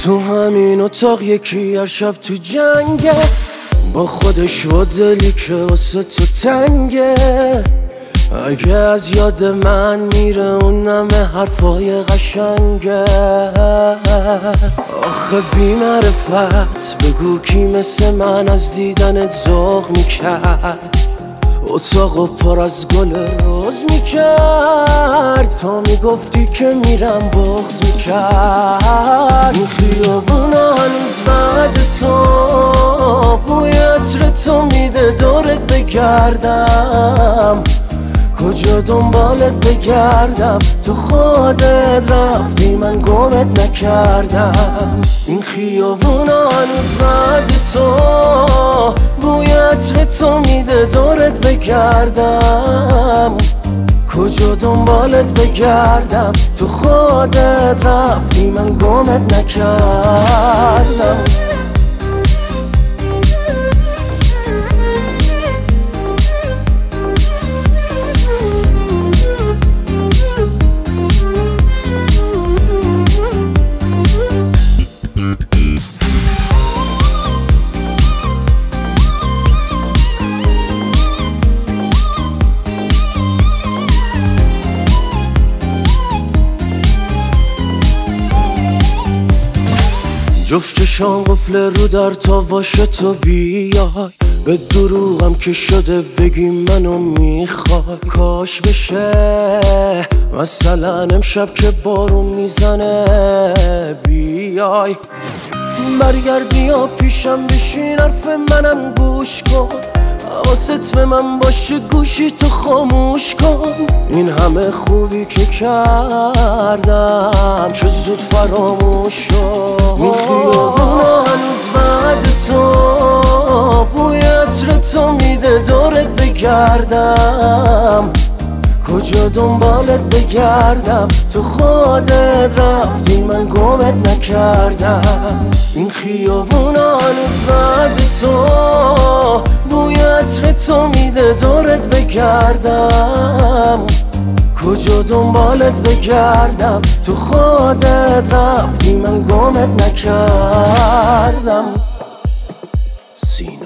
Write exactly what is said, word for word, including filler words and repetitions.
تو همین اتاق یکی هر شب تو جنگه، با خودش و دلی که واسه تو تنگه. اگه از یاد من میره اون نمه حرفای قشنگه. آخه بی معرفت بگو کی مثل من از دیدنت ذوق میکرد، اتاقو پر از گل روز میکرد، تا میگفتی که میرم بغض میکرد. این خیابونا هنوز بعد تو بوی عطر تو میده دورت بگردم، کجا دنبالت بگردم؟ تو خودت رفتی من گمت نکردم. این خیابونا هنوز بعد تو بوی عطر تو میده دورت بگردم، کجا دنبالت بگردم؟ تو خودت رفتی من گمت نکردم. جفت چشام قفل رو در تا باشه تو بیای، به دروغم که شده بگی منو میخوای. کاش بشه مثلا امشب که بارون میزنه بیای، برگردی یا پیشم بشین حرف منم گوش کن، حواست به من باشه گوشی تو خاموش کن. این همه خوبی که کردم چه زود فراموش شد. این خیابونا هنوز بعد تو بوی عطر تو میده دورت بگردم، کجا دنبالت بگردم؟ تو خودت رفتی من گمت نکردم. این خیابونا هنوز بعد تو بوی عطر تو میده دورت بگردم، کجا دنبالت بگردم؟ تو خودت رفتی من گمت نکردم. سین